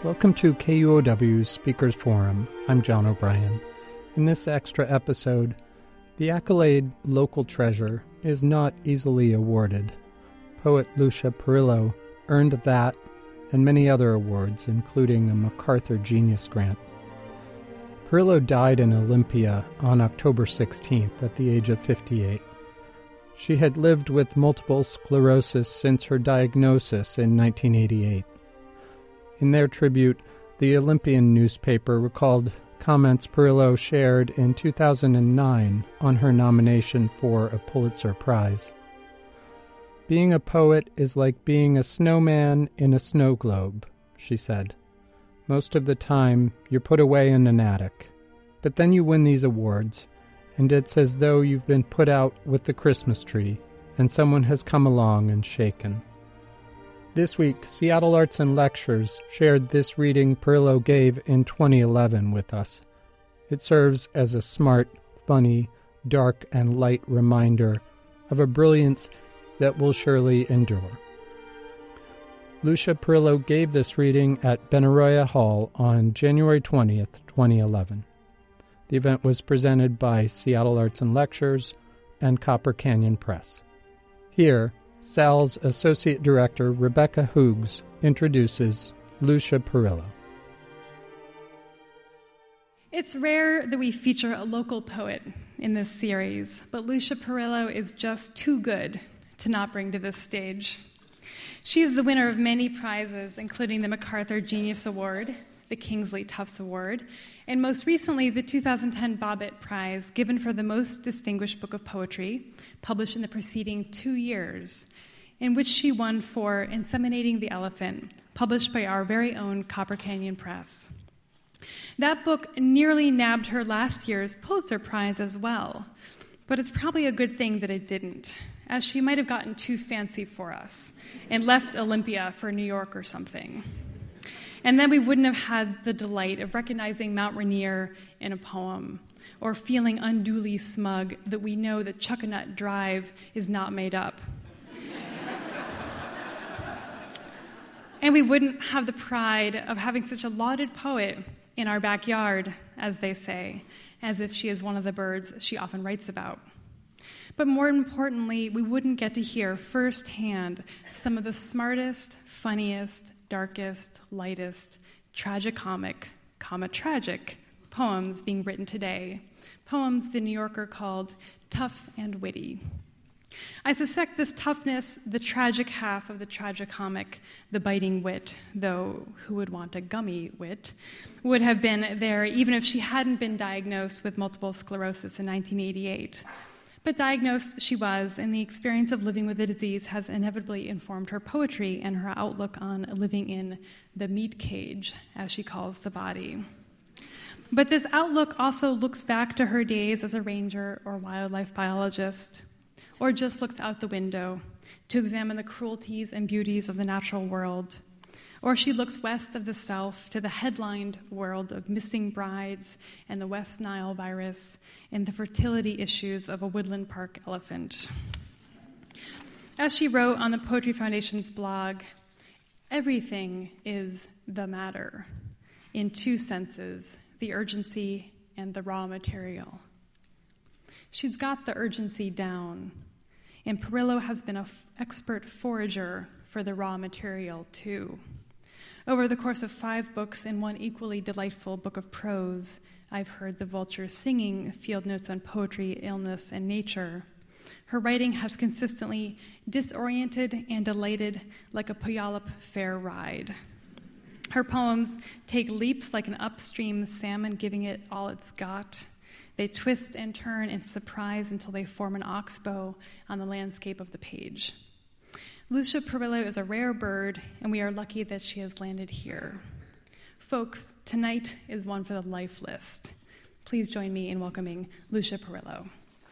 Welcome to KUOW's Speakers Forum. I'm John O'Brien. In this extra episode, the accolade Local Treasure is not easily awarded. Poet Lucia Parrillo earned that and many other awards, including a MacArthur Genius Grant. Parrillo died in Olympia on October 16th at the age of 58. She had lived with multiple sclerosis since her diagnosis in 1988. In their tribute, the Olympian newspaper recalled comments Parrillo shared in 2009 on her nomination for a Pulitzer Prize. "Being a poet is like being a snowman in a snow globe," she said. "Most of the time, you're put away in an attic. But then you win these awards, and it's as though you've been put out with the Christmas tree, and someone has come along and shaken." This week, Seattle Arts and Lectures shared this reading Parrillo gave in 2011 with us. It serves as a smart, funny, dark, and light reminder of a brilliance that will surely endure. Lucia Parrillo gave this reading at Benaroya Hall on January 20th, 2011. The event was presented by Seattle Arts and Lectures and Copper Canyon Press. Here, SAL's Associate Director Rebecca Hoogs introduces Lucia Parrillo. It's rare that we feature a local poet in this series, but Lucia Parrillo is just too good to not bring to this stage. She is the winner of many prizes, including the MacArthur Genius Award, the Kingsley Tufts Award, and most recently the 2010 Bobbitt Prize, given for the most distinguished book of poetry, published in the preceding 2 years, in which she won for Inseminating the Elephant, published by our very own Copper Canyon Press. That book nearly nabbed her last year's Pulitzer Prize as well, but it's probably a good thing that it didn't, as she might have gotten too fancy for us and left Olympia for New York or something. And then we wouldn't have had the delight of recognizing Mount Rainier in a poem, or feeling unduly smug that we know that Chuckanut Drive is not made up. And we wouldn't have the pride of having such a lauded poet in our backyard, as they say, as if she is one of the birds she often writes about. But more importantly, we wouldn't get to hear firsthand some of the smartest, funniest, darkest, lightest, tragicomic, tragic poems being written today. Poems the New Yorker called tough and witty. I suspect this toughness, the tragic half of the tragicomic, the biting wit, though who would want a gummy wit, would have been there even if she hadn't been diagnosed with multiple sclerosis in 1988. But diagnosed she was, and the experience of living with the disease has inevitably informed her poetry and her outlook on living in the meat cage, as she calls the body. But this outlook also looks back to her days as a ranger or wildlife biologist, or just looks out the window to examine the cruelties and beauties of the natural world. Or she looks west of the South to the headlined world of missing brides and the West Nile virus and the fertility issues of a Woodland Park elephant. As she wrote on the Poetry Foundation's blog, everything is the matter, in two senses, the urgency and the raw material. She's got the urgency down, and Parrillo has been an expert forager for the raw material, too. Over the course of 5 books and one equally delightful book of prose, I've heard the vultures singing, field notes on poetry, illness, and nature. Her writing has consistently disoriented and delighted like a Puyallup fair ride. Her poems take leaps like an upstream salmon giving it all it's got. They twist and turn and surprise until they form an oxbow on the landscape of the page. Lucia Parrillo is a rare bird, and we are lucky that she has landed here. Folks, tonight is one for the life list. Please join me in welcoming Lucia Parrillo.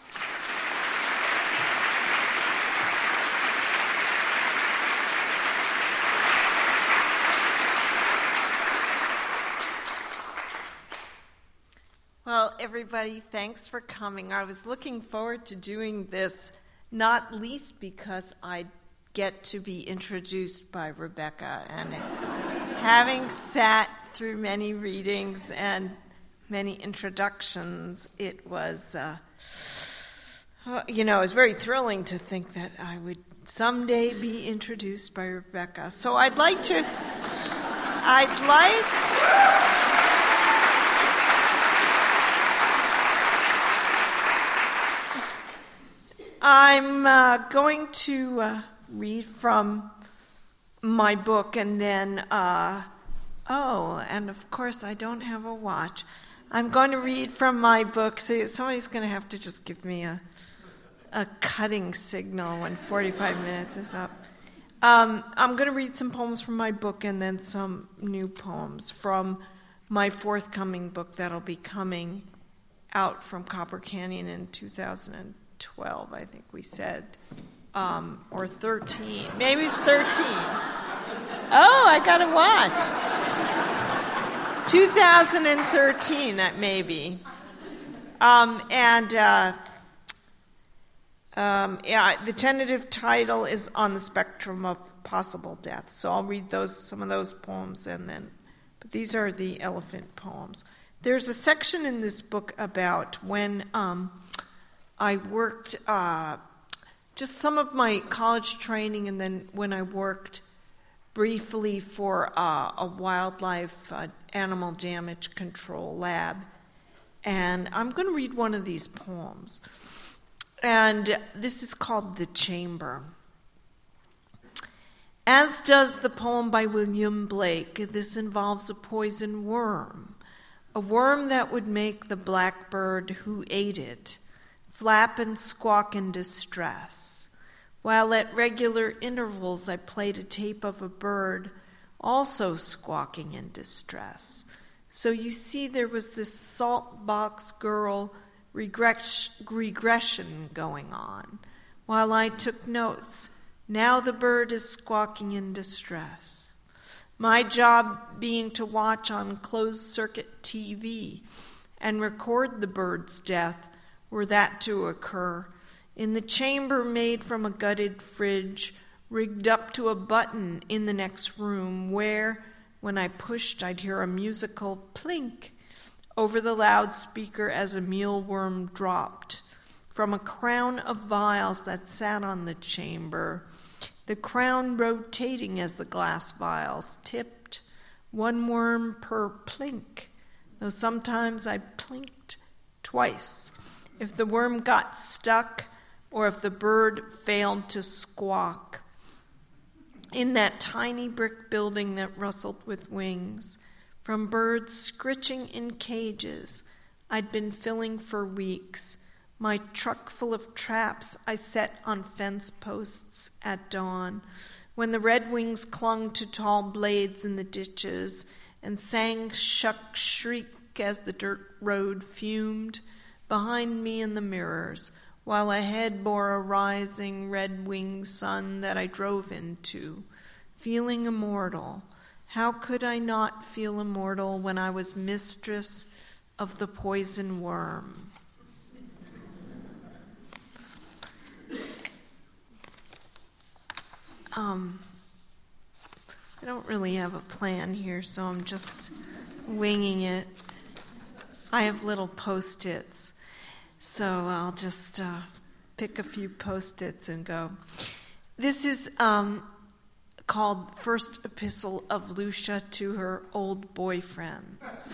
Well, everybody, thanks for coming. I was looking forward to doing this, not least because I get to be introduced by Rebecca, and Having sat through many readings and many introductions, it was, it was very thrilling to think that I would someday be introduced by Rebecca. So I'm going to read from my book, and then, and of course I don't have a watch. I'm going to read from my book, so somebody's going to have to just give me a cutting signal when 45 minutes is up. I'm going to read some poems from my book and then some new poems from my forthcoming book that'll be coming out from Copper Canyon in 2012, I think we said, or 13. Maybe it's 13. Oh, I got to watch. 2013, maybe. The tentative title is On the Spectrum of Possible Death. So I'll read some of those poems, but these are the elephant poems. There's a section in this book about when I worked, just some of my college training, and then when I worked briefly for a wildlife animal damage control lab. And I'm going to read one of these poems. And this is called The Chamber. As does the poem by William Blake, this involves a poison worm, a worm that would make the blackbird who ate it flap and squawk in distress, while at regular intervals I played a tape of a bird also squawking in distress. So you see there was this salt box girl regression going on, while I took notes. Now the bird is squawking in distress. My job being to watch on closed-circuit TV and record the bird's death, were that to occur, in the chamber made from a gutted fridge, rigged up to a button in the next room, where, when I pushed, I'd hear a musical plink over the loudspeaker as a mealworm dropped from a crown of vials that sat on the chamber, the crown rotating as the glass vials tipped, one worm per plink, though sometimes I plinked twice, if the worm got stuck or if the bird failed to squawk. In that tiny brick building that rustled with wings, from birds scritching in cages I'd been filling for weeks, my truck full of traps I set on fence posts at dawn, when the redwings clung to tall blades in the ditches and sang shuck shriek as the dirt road fumed behind me in the mirrors, while ahead bore a rising red-winged sun that I drove into, feeling immortal. How could I not feel immortal when I was mistress of the poison worm? I don't really have a plan here, so I'm just winging it. I have little Post-its, so I'll just pick a few Post-its and go. This is called First Epistle of Lucia to Her Old Boyfriends.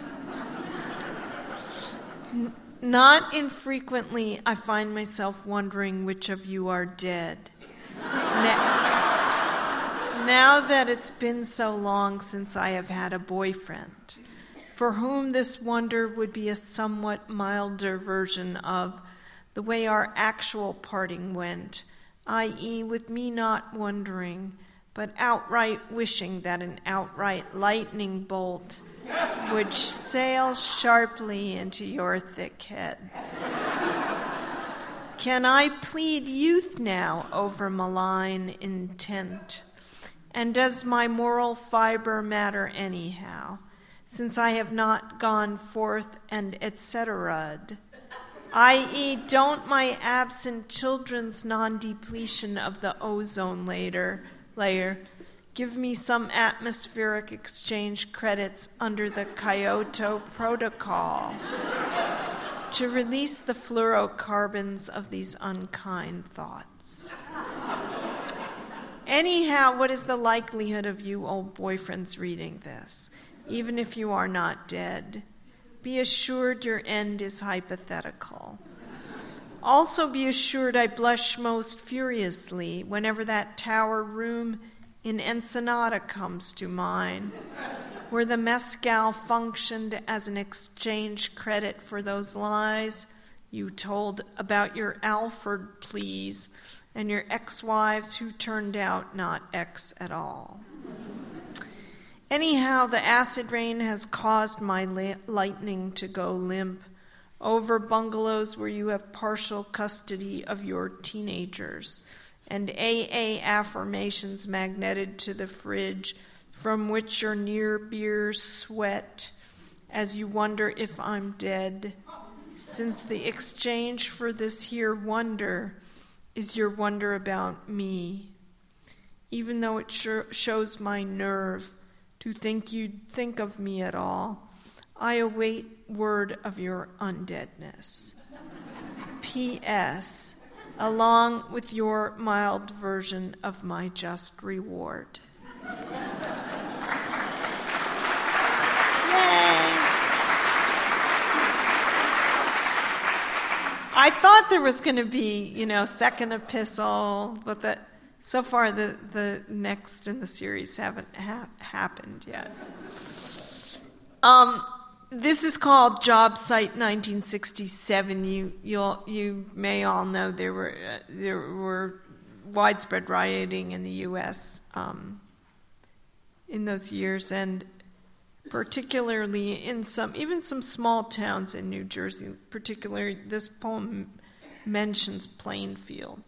Not infrequently, I find myself wondering which of you are dead. Now that it's been so long since I have had a boyfriend, for whom this wonder would be a somewhat milder version of the way our actual parting went, i.e., with me not wondering, but outright wishing that an outright lightning bolt would sail sharply into your thick heads. Can I plead youth now over malign intent? And does my moral fiber matter anyhow, since I have not gone forth and etcetera'd? I.e., don't my absent children's non-depletion of the ozone layer Give me some atmospheric exchange credits under the Kyoto Protocol to release the fluorocarbons of these unkind thoughts. Anyhow, what is the likelihood of you old boyfriends reading this, even if you are not dead? Be assured your end is hypothetical. Also be assured I blush most furiously whenever that tower room in Ensenada comes to mind, where the mezcal functioned as an exchange credit for those lies you told about your Alfred pleas and your ex-wives who turned out not ex at all. Anyhow, the acid rain has caused my lightning to go limp over bungalows where you have partial custody of your teenagers, and AA affirmations magneted to the fridge from which your near beers sweat as you wonder if I'm dead, since the exchange for this here wonder is your wonder about me, even though it shows my nerve to think you'd think of me at all. I await word of your undeadness. P.S. along with your mild version of my just reward. Yay! I thought there was going to be, second epistle, but so far the next in the series haven't happened yet. This is called Job Site 1967. You may all know there were widespread rioting in the U.S. In those years, and particularly in some small towns in New Jersey. Particularly, this poem mentions Plainfield.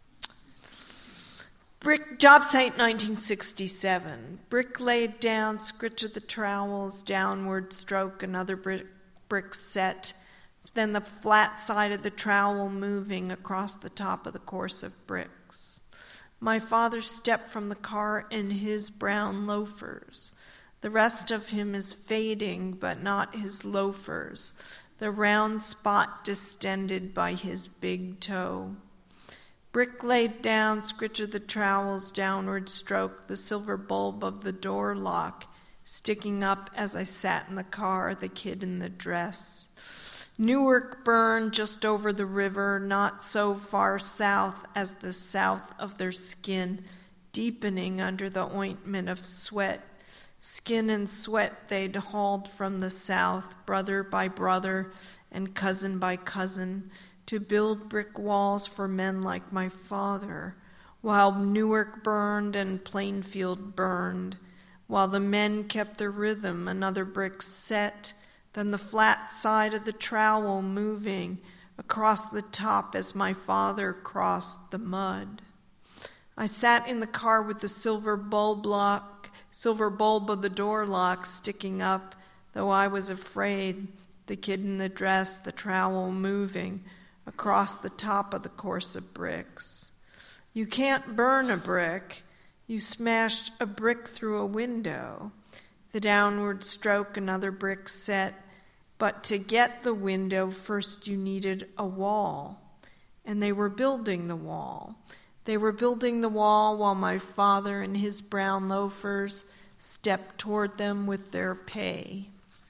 Job Site 1967. Brick laid down, scritch of the trowels, downward stroke, another brick set, then the flat side of the trowel moving across the top of the course of bricks. My father stepped from the car in his brown loafers. The rest of him is fading, but not his loafers, the round spot distended by his big toe. Brick laid down, scritch of the trowels, downward stroke, the silver bulb of the door lock, sticking up as I sat in the car, the kid in the dress. Newark burned just over the river, not so far south as the south of their skin, deepening under the ointment of sweat. Skin and sweat they'd hauled from the south, brother by brother and cousin by cousin, to build brick walls for men like my father, while Newark burned and Plainfield burned, while the men kept their rhythm, another brick set, then the flat side of the trowel moving across the top as my father crossed the mud. I sat in the car with the silver bulb of the door lock sticking up, though I was afraid, the kid in the dress, the trowel moving across the top of the course of bricks. You can't burn a brick. You smashed a brick through a window. The downward stroke, another brick set. But to get the window, first you needed a wall. And they were building the wall. They were building the wall while my father and his brown loafers stepped toward them with their pay.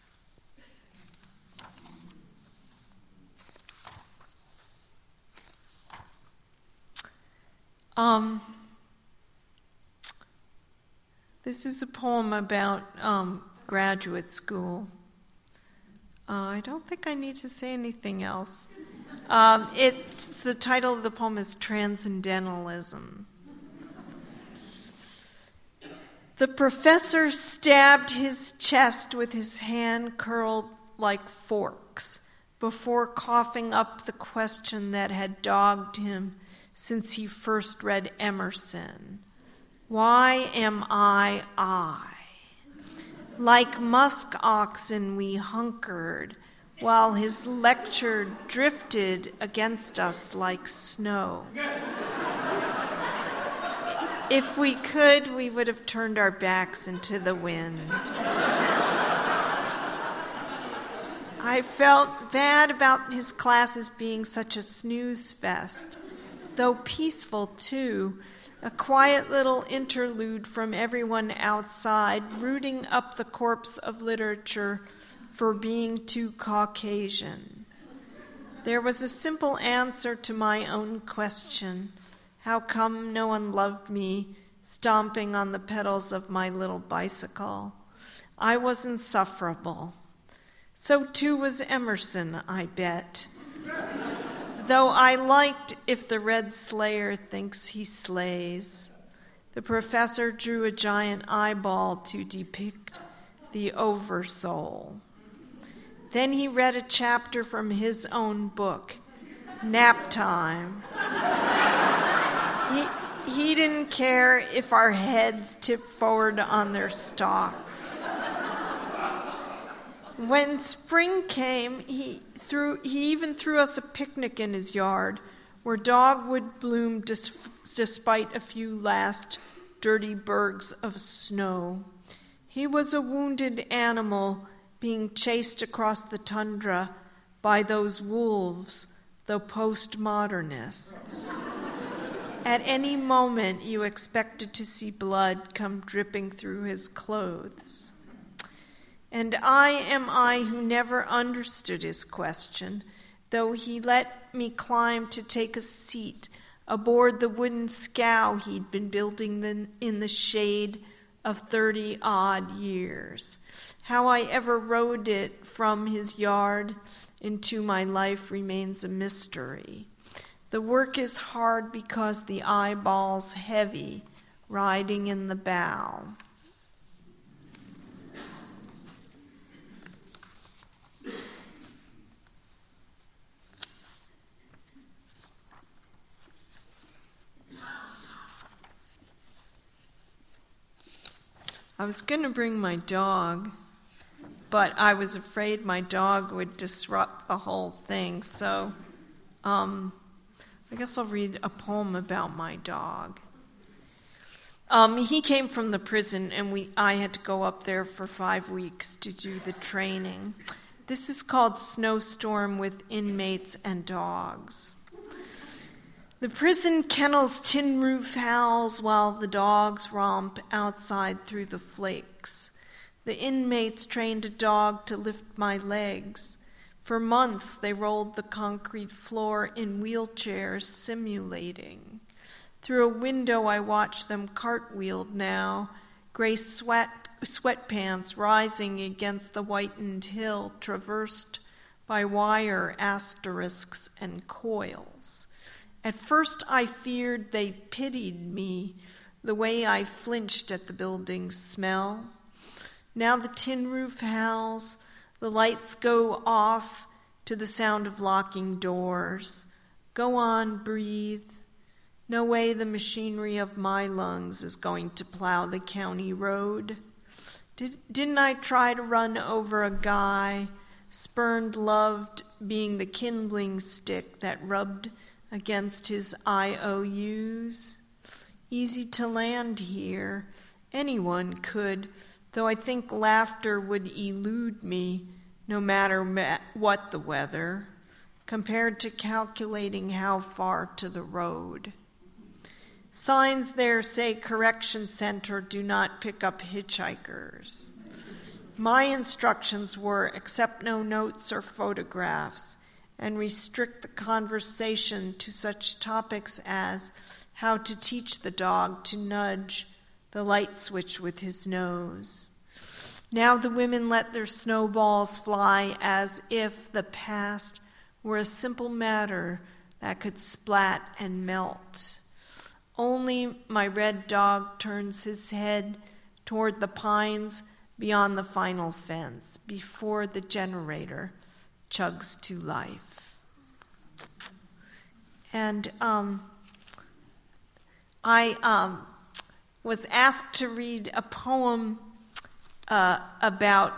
This is a poem about graduate school. I don't think I need to say anything else. The title of the poem is Transcendentalism. The professor stabbed his chest with his hand curled like forks before coughing up the question that had dogged him since he first read Emerson. Why am I? Like musk oxen we hunkered, while his lecture drifted against us like snow. If we could, we would have turned our backs into the wind. I felt bad about his classes being such a snooze fest, though peaceful too, a quiet little interlude from everyone outside rooting up the corpse of literature for being too Caucasian. There was a simple answer to my own question: how come no one loved me stomping on the pedals of my little bicycle? I was insufferable. So too was Emerson, I bet. Though I liked If the Red Slayer Thinks He Slays. The professor drew a giant eyeball to depict the oversoul. Then he read a chapter from his own book, Nap Time. He didn't care if our heads tipped forward on their stalks. When spring came, he even threw us a picnic in his yard, where dogwood bloomed despite a few last dirty bergs of snow. He was a wounded animal being chased across the tundra by those wolves, the postmodernists. At any moment, you expected to see blood come dripping through his clothes. And I who never understood his question, though he let me climb to take a seat aboard the wooden scow he'd been building in the shade of 30-odd years. How I ever rode it from his yard into my life remains a mystery. The work is hard because the eyeball's heavy, riding in the bow. I was going to bring my dog, but I was afraid my dog would disrupt the whole thing, so I guess I'll read a poem about my dog. He came from the prison, and I had to go up there for 5 weeks to do the training. This is called Snowstorm with Inmates and Dogs. The prison kennel's tin roof howls while the dogs romp outside through the flakes. The inmates trained a dog to lift my legs. For months they rolled the concrete floor in wheelchairs, simulating. Through a window I watch them cartwheeled now, gray sweatpants rising against the whitened hill traversed by wire asterisks and coils. At first I feared they pitied me, the way I flinched at the building's smell. Now the tin roof howls, the lights go off to the sound of locking doors. Go on, breathe. No way the machinery of my lungs is going to plow the county road. Didn't I try to run over a guy, spurned, loved, being the kindling stick that rubbed against his IOUs? Easy to land here. Anyone could, though I think laughter would elude me no matter what the weather, compared to calculating how far to the road. Signs there say correction center, do not pick up hitchhikers. My instructions were accept no notes or photographs, and restrict the conversation to such topics as how to teach the dog to nudge the light switch with his nose. Now the women let their snowballs fly as if the past were a simple matter that could splat and melt. Only my red dog turns his head toward the pines beyond the final fence before the generator chugs to life. And I was asked to read a poem about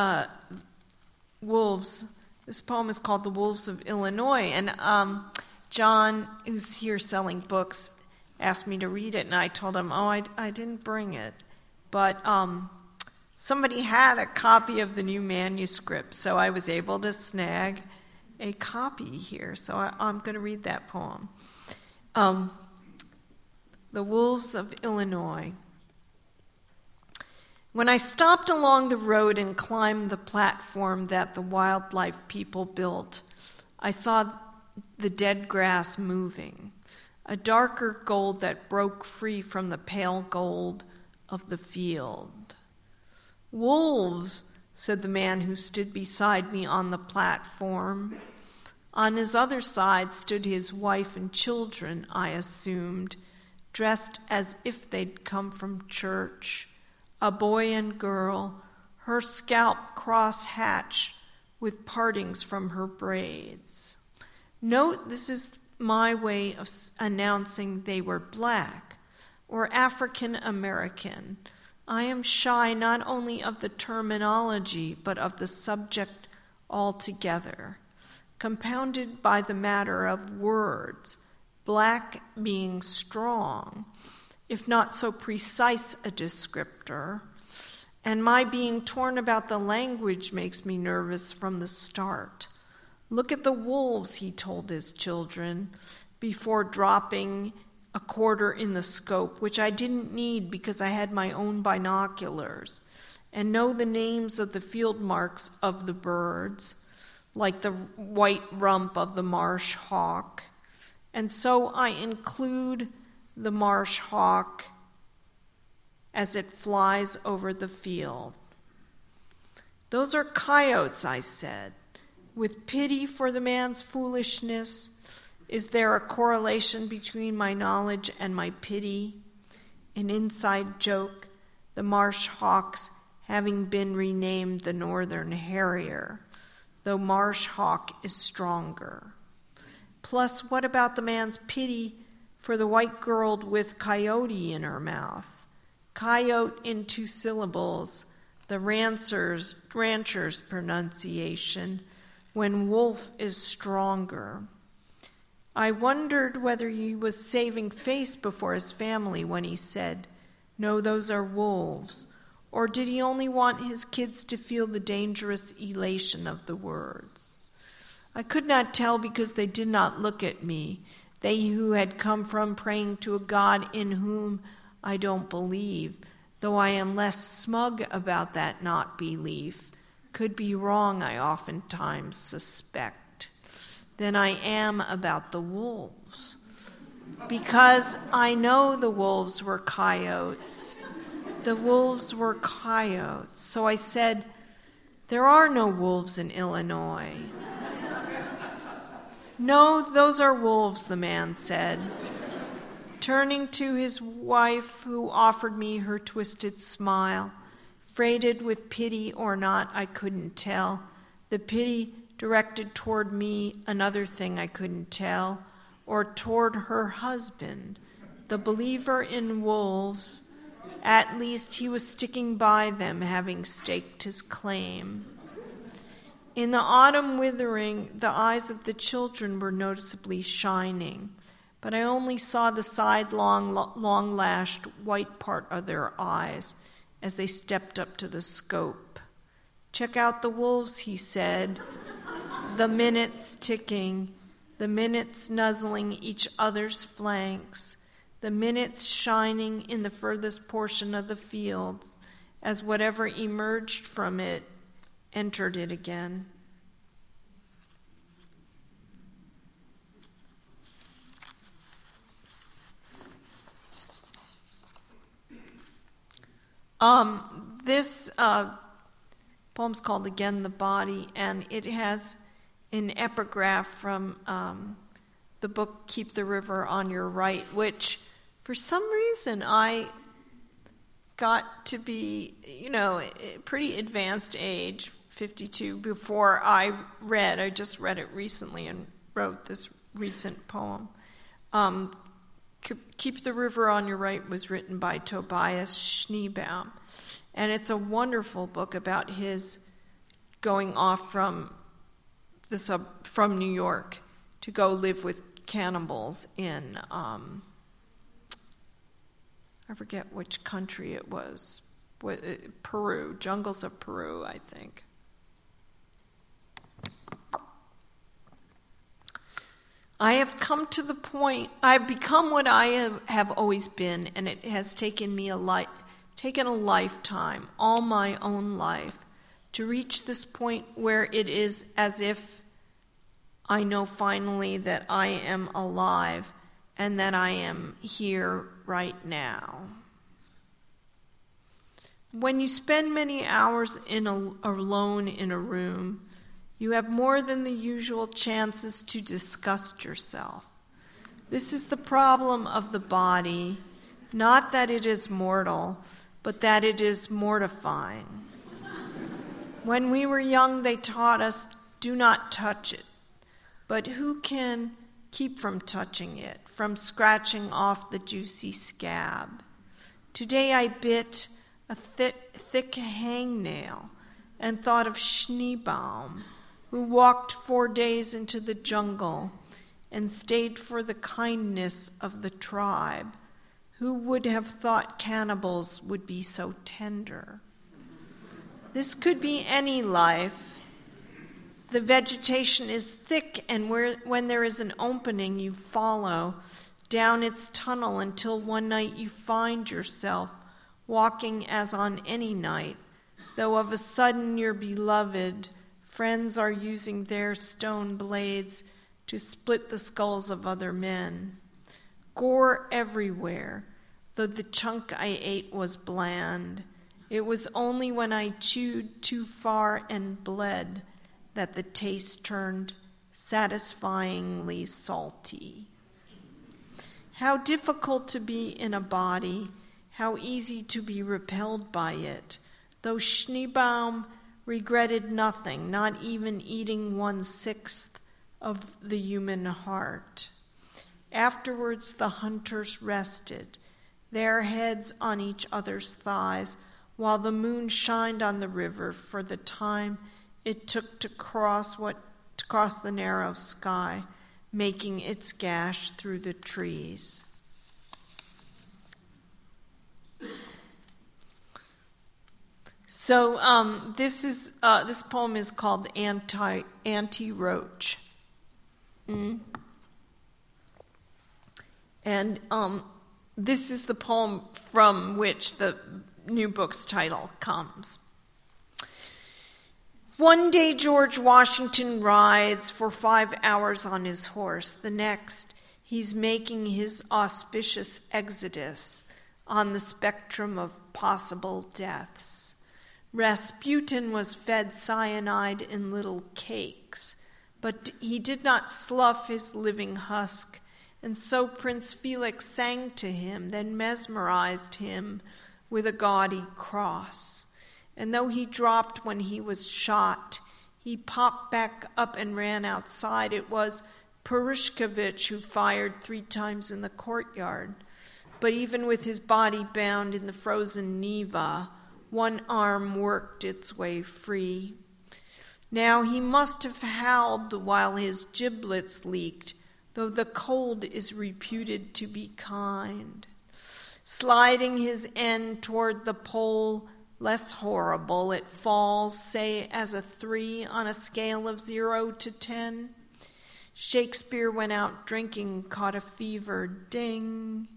wolves. This poem is called The Wolves of Illinois. And John, who's here selling books, asked me to read it, and I told him, I didn't bring it. But somebody had a copy of the new manuscript, so I was able to snag a copy here. So I'm going to read that poem. The Wolves of Illinois. When I stopped along the road and climbed the platform that the wildlife people built, I saw the dead grass moving, a darker gold that broke free from the pale gold of the field. "Wolves," said the man who stood beside me on the platform. On his other side stood his wife and children, I assumed, dressed as if they'd come from church. A boy and girl, her scalp cross-hatched with partings from her braids. Note this is my way of announcing they were black or African American. I am shy not only of the terminology but of the subject altogether, compounded by the matter of words, black being strong, if not so precise a descriptor, and my being torn about the language makes me nervous from the start. Look at the wolves, he told his children, before dropping a quarter in the scope, which I didn't need because I had my own binoculars, and know the names of the field marks of the birds, like the white rump of the marsh hawk. And so I include the marsh hawk as it flies over the field. "Those are coyotes," I said. With pity for the man's foolishness, is there a correlation between my knowledge and my pity? An inside joke, the marsh hawks having been renamed the northern harrier, though marsh hawk is stronger. Plus, what about the man's pity for the white girl with coyote in her mouth? Coyote in 2 syllables, the rancher's pronunciation, when wolf is stronger. I wondered whether he was saving face before his family when he said, "No, those are wolves," or did he only want his kids to feel the dangerous elation of the words? I could not tell because they did not look at me, they who had come from praying to a God in whom I don't believe, though I am less smug about that not belief, could be wrong, I oftentimes suspect, than I am about the wolves. Because I know the wolves were coyotes. The wolves were coyotes. So I said, "There are no wolves in Illinois." "No, those are wolves," the man said, turning to his wife, who offered me her twisted smile, freighted with pity or not, I couldn't tell. The pity directed toward me, another thing I couldn't tell, or toward her husband, the believer in wolves. At least he was sticking by them, having staked his claim. In the autumn withering, the eyes of the children were noticeably shining, but I only saw the long-lashed white part of their eyes as they stepped up to the scope. "Check out the wolves," he said, the minutes ticking, the minutes nuzzling each other's flanks, the minutes shining in the furthest portion of the fields as whatever emerged from it entered it again. This poem's called Again the Body, and it has an epigraph from the book Keep the River on Your Right, which for some reason I got to be, a pretty advanced age, 52, before I read. I just read it recently and wrote this recent poem. Keep the River on Your Right was written by Tobias Schneebaum, and it's a wonderful book about his going off from New York to go live with cannibals in I forget which country it was. Peru, jungles of Peru, I think. I have come to the point, I've become what I have always been, and it has taken a lifetime, all my own life, to reach this point where it is as if I know finally that I am alive and that I am here right now. When you spend many hours alone in a room, you have more than the usual chances to disgust yourself. This is the problem of the body, not that it is mortal, but that it is mortifying. When we were young, they taught us, do not touch it. But who can keep from touching it, from scratching off the juicy scab? Today I bit a thick hangnail and thought of Schneebaum, who walked 4 days into the jungle and stayed for the kindness of the tribe. Who would have thought cannibals would be so tender? This could be any life. The vegetation is thick, and when there is an opening, you follow down its tunnel until one night you find yourself walking as on any night, though of a sudden your beloved friends are using their stone blades to split the skulls of other men. Gore everywhere, though the chunk I ate was bland. It was only when I chewed too far and bled that the taste turned satisfyingly salty. How difficult to be in a body, how easy to be repelled by it, though Schneebaum regretted nothing, not even eating 1/6 of the human heart. Afterwards the hunters rested, their heads on each other's thighs, while the moon shined on the river for the time it took to cross the narrow sky, making its gash through the trees. So this poem is called Anti-Roach. And this is the poem from which the new book's title comes. One day George Washington rides for 5 hours on his horse. The next, he's making his auspicious exodus on the spectrum of possible deaths. Rasputin was fed cyanide in little cakes, but he did not slough his living husk, and so Prince Felix sang to him, then mesmerized him with a gaudy cross. And though he dropped when he was shot, he popped back up and ran outside. It was Purishkevich who fired 3 times in the courtyard. But even with his body bound in the frozen Neva, one arm worked its way free. Now he must have howled while his giblets leaked, though the cold is reputed to be kind. Sliding his end toward the pole, less horrible, it falls, say, as a 3 on a scale of 0 to 10. Shakespeare went out drinking, caught a fever, ding.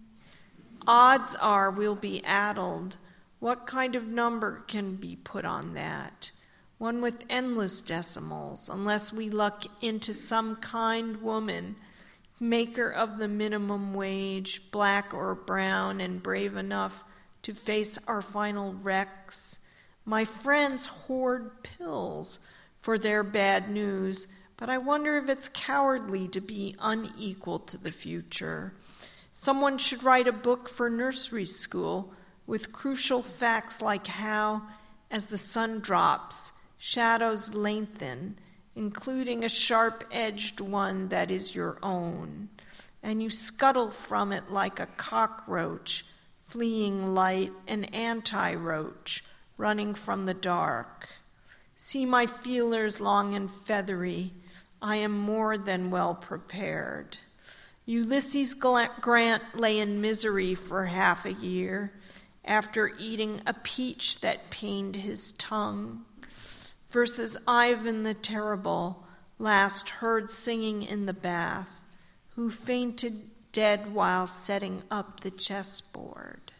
Odds are we'll be addled. What kind of number can be put on that? One with endless decimals, unless we luck into some kind woman, maker of the minimum wage, black or brown, and brave enough to face our final wrecks. My friends hoard pills for their bad news, but I wonder if it's cowardly to be unequal to the future. Someone should write a book for nursery school with crucial facts like how, as the sun drops, shadows lengthen, including a sharp-edged one that is your own, and you scuttle from it like a cockroach, fleeing light, an anti-roach, running from the dark. See my feelers long and feathery, I am more than well prepared. Ulysses Grant lay in misery for half a year after eating a peach that pained his tongue, versus Ivan the Terrible, last heard singing in the bath, who fainted dead while setting up the chessboard.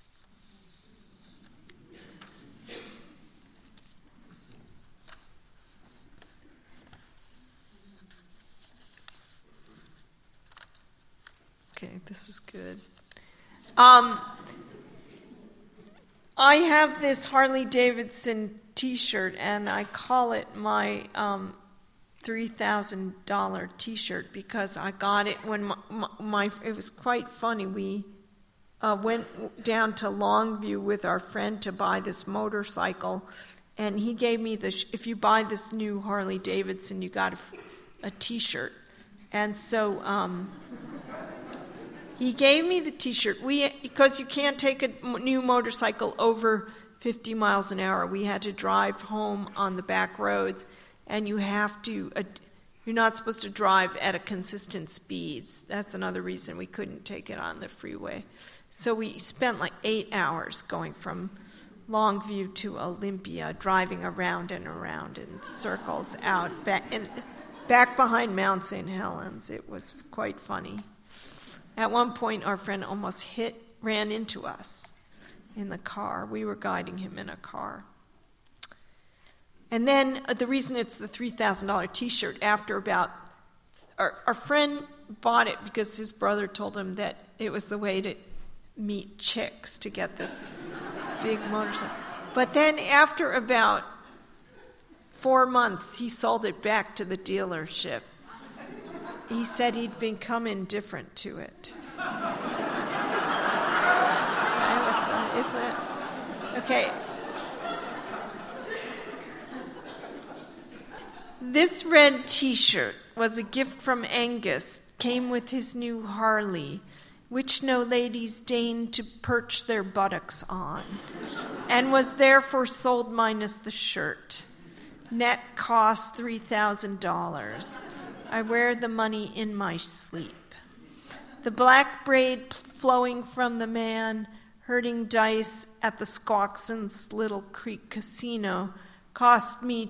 Okay, this is good. I have this Harley Davidson t-shirt, and I call it my $3,000 t-shirt because I got it when it was quite funny. We went down to Longview with our friend to buy this motorcycle, and he gave me if you buy this new Harley Davidson, you got a t-shirt. And so he gave me the t-shirt. Because you can't take a new motorcycle over 50 miles an hour. We had to drive home on the back roads, and you're not supposed to drive at a consistent speeds. That's another reason we couldn't take it on the freeway. So we spent like 8 hours going from Longview to Olympia, driving around and around in circles back behind Mount St. Helens. It was quite funny. At one point, our friend almost ran into us in the car. We were guiding him in a car. And then the reason it's the $3,000 t-shirt, after about, our friend bought it because his brother told him that it was the way to meet chicks, to get this big motorcycle. But then after about 4 months, he sold it back to the dealership. He said he'd become indifferent to it. Isn't that? Okay. This red t-shirt was a gift from Angus, came with his new Harley, which no ladies deigned to perch their buttocks on, and was therefore sold minus the shirt. Net cost $3,000. I wear the money in my sleep. The black braid flowing from the man herding dice at the Squaxon's Little Creek Casino cost me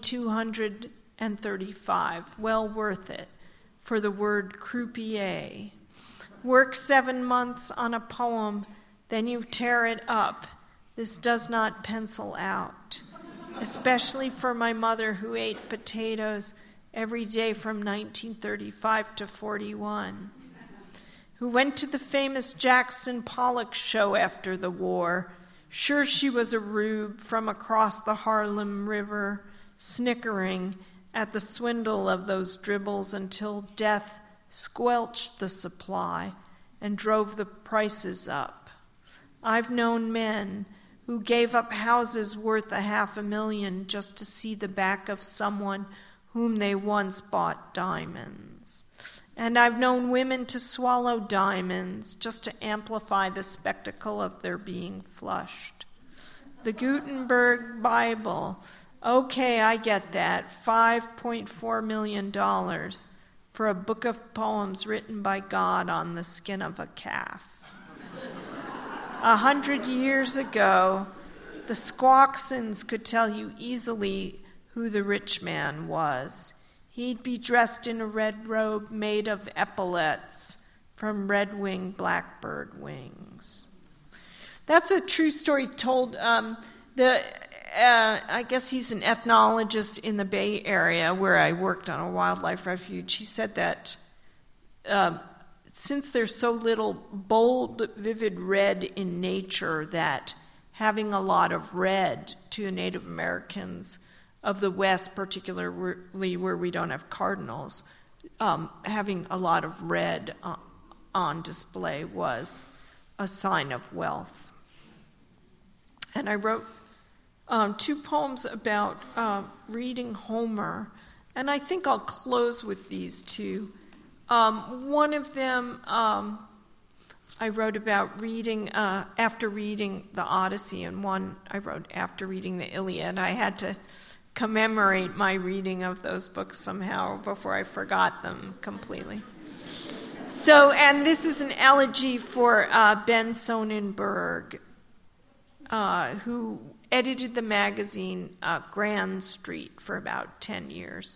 $235. Well worth it for the word croupier. Work 7 months on a poem, then you tear it up. This does not pencil out, especially for my mother who ate potatoes every day from 1935 to 41, who went to the famous Jackson Pollock show after the war. Sure, she was a rube from across the Harlem River, snickering at the swindle of those dribbles until death squelched the supply and drove the prices up. I've known men who gave up houses worth $500,000 just to see the back of someone whom they once bought diamonds. And I've known women to swallow diamonds just to amplify the spectacle of their being flushed. The Gutenberg Bible, okay, I get that, $5.4 million for a book of poems written by God on the skin of a calf. 100 years ago, the Squaxons could tell you easily who the rich man was. He'd be dressed in a red robe made of epaulets from red-winged blackbird wings. That's a true story told. I guess he's an ethnologist in the Bay Area where I worked on a wildlife refuge. He said that since there's so little bold, vivid red in nature, that having a lot of red to Native Americans of the West, particularly where we don't have cardinals, having a lot of red on display was a sign of wealth. And I wrote 2 poems about reading Homer, and I think I'll close with these 2. One of them I wrote about reading, after reading the Odyssey, and one I wrote after reading the Iliad. I had to commemorate my reading of those books somehow before I forgot them completely. So, and this is an elegy for Ben Sonnenberg, who edited the magazine Grand Street for about 10 years.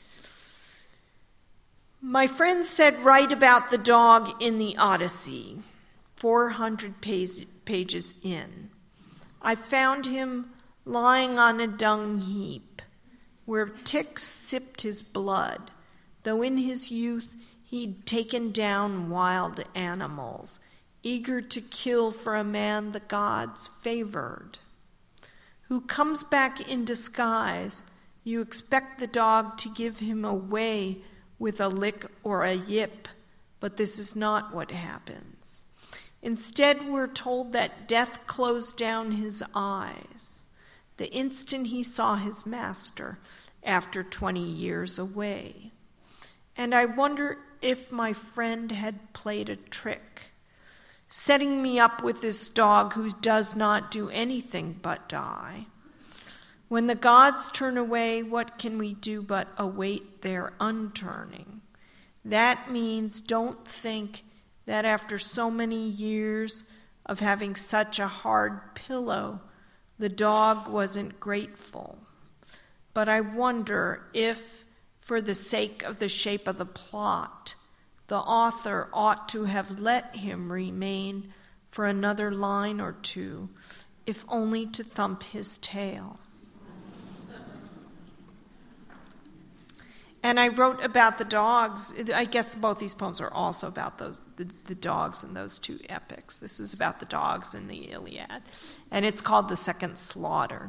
My friend said, write about the dog in the Odyssey, 400 pages in. I found him lying on a dung heap, where ticks sipped his blood, though in his youth he'd taken down wild animals, eager to kill for a man the gods favored. Who comes back in disguise, you expect the dog to give him away with a lick or a yip, but this is not what happens. Instead, we're told that death closed down his eyes the instant he saw his master after 20 years away. And I wonder if my friend had played a trick, setting me up with this dog who does not do anything but die. When the gods turn away, what can we do but await their unturning? That means don't think that after so many years of having such a hard pillow, the dog wasn't grateful. But I wonder if, for the sake of the shape of the plot, the author ought to have let him remain for another line or two, if only to thump his tail. And I wrote about the dogs. I guess both these poems are also about the dogs in those two epics. This is about the dogs in the Iliad. And it's called The Second Slaughter.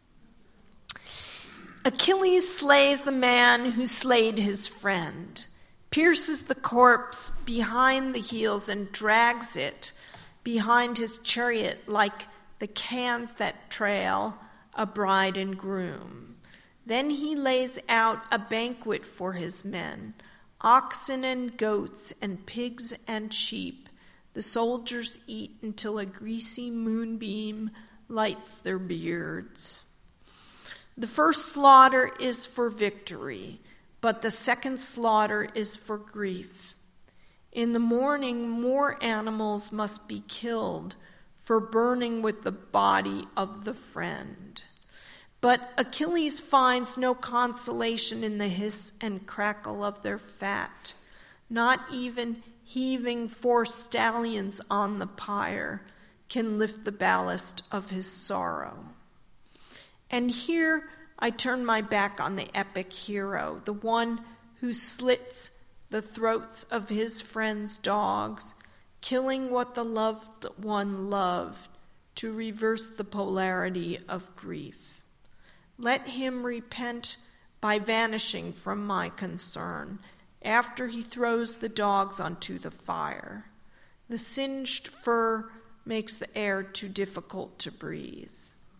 Achilles slays the man who slayed his friend, pierces the corpse behind the heels and drags it behind his chariot like the cans that trail a bride and groom. Then he lays out a banquet for his men, oxen and goats and pigs and sheep. The soldiers eat until a greasy moonbeam lights their beards. The first slaughter is for victory, but the second slaughter is for grief. In the morning, more animals must be killed for burning with the body of the friend. But Achilles finds no consolation in the hiss and crackle of their fat. Not even heaving 4 stallions on the pyre can lift the ballast of his sorrow. And here I turn my back on the epic hero, the one who slits the throats of his friends' dogs, killing what the loved one loved to reverse the polarity of grief. Let him repent by vanishing from my concern after he throws the dogs onto the fire. The singed fur makes the air too difficult to breathe.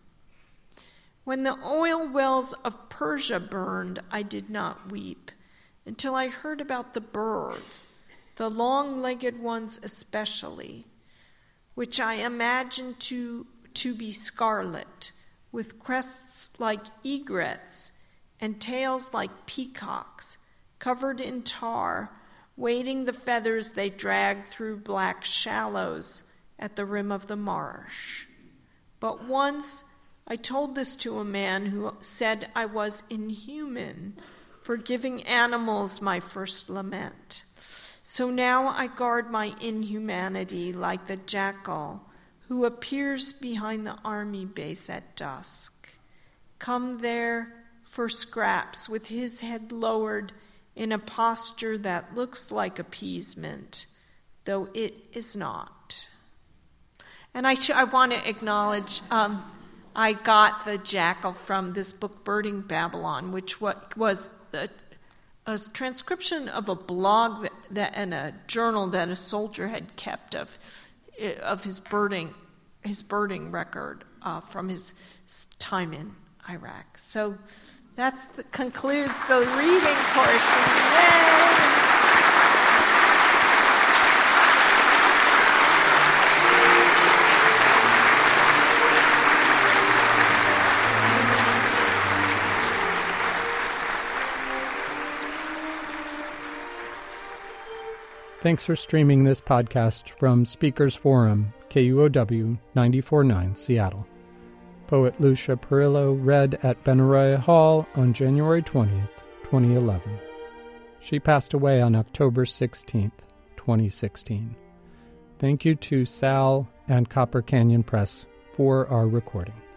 When the oil wells of Persia burned, I did not weep until I heard about the birds, the long-legged ones especially, which I imagined to be scarlet, with crests like egrets and tails like peacocks, covered in tar, waiting the feathers they dragged through black shallows at the rim of the marsh. But once I told this to a man who said I was inhuman for giving animals my first lament. So now I guard my inhumanity like the jackal who appears behind the army base at dusk, come there for scraps with his head lowered in a posture that looks like appeasement, though it is not. And I want to acknowledge, I got the jackal from this book, Birding Babylon, which was a transcription of a blog that and a journal that a soldier had kept of his birding record from his time in Iraq. So that concludes the reading portion. Yay! Thanks for streaming this podcast from Speakers Forum, KUOW 94.9 Seattle. Poet Lucia Perillo read at Benaroya Hall on January 20th, 2011. She passed away on October 16th, 2016. Thank you to Sal and Copper Canyon Press for our recording.